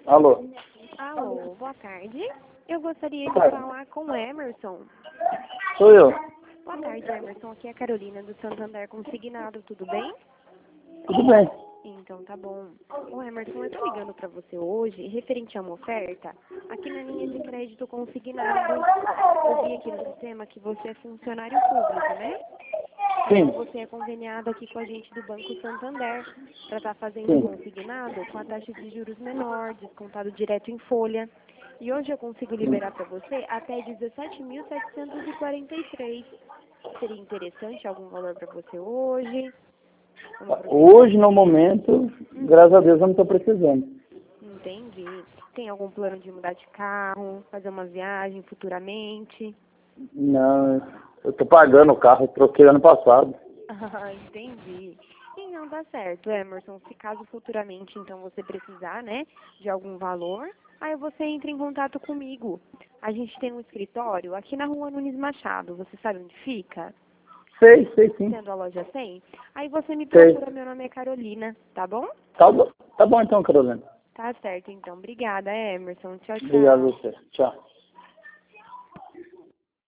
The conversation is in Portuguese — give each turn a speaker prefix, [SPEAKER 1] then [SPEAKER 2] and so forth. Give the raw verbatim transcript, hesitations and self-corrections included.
[SPEAKER 1] Alô?
[SPEAKER 2] Alô, boa tarde. Eu gostaria de
[SPEAKER 1] Tarde.
[SPEAKER 2] falar com o Emerson.
[SPEAKER 1] Sou eu.
[SPEAKER 2] Boa tarde, Emerson. Aqui é a Carolina do Santander Consignado, tudo bem?
[SPEAKER 1] Tudo bem?
[SPEAKER 2] Então tá bom. Ô Emerson, eu tô ligando pra você hoje, referente a uma oferta, aqui na linha de crédito consignado. Eu vi aqui no sistema que você é funcionário público, né?
[SPEAKER 1] Sim.
[SPEAKER 2] Então você é conveniado aqui com a gente do Banco Santander para estar fazendo
[SPEAKER 1] Sim.
[SPEAKER 2] consignado com a taxa de juros menor, descontado direto em folha. E hoje eu consigo liberar para você até dezessete mil setecentos e quarenta e três. Seria interessante algum valor para você hoje? Vamos aproveitar.
[SPEAKER 1] Hoje, no momento, graças a Deus, eu não estou precisando.
[SPEAKER 2] Entendi. Tem algum plano de mudar de carro, fazer uma viagem futuramente?
[SPEAKER 1] Não, eu estou pagando o carro, eu troquei ano passado.
[SPEAKER 2] Ah, entendi. E não tá certo, Emerson. Se caso futuramente, então, você precisar, né, de algum valor, aí você entra em contato comigo. A gente tem um escritório aqui na rua Nunes Machado. Você sabe onde fica?
[SPEAKER 1] Sei, sei sim.
[SPEAKER 2] Sendo a loja cem? Aí você me
[SPEAKER 1] Sei.
[SPEAKER 2] procura, meu nome é Carolina, tá bom?
[SPEAKER 1] Tá bom, tá bom então, Carolina.
[SPEAKER 2] Tá certo, então. Obrigada, Emerson. Tchau,
[SPEAKER 1] Obrigado a
[SPEAKER 2] tchau.
[SPEAKER 1] você. Tchau.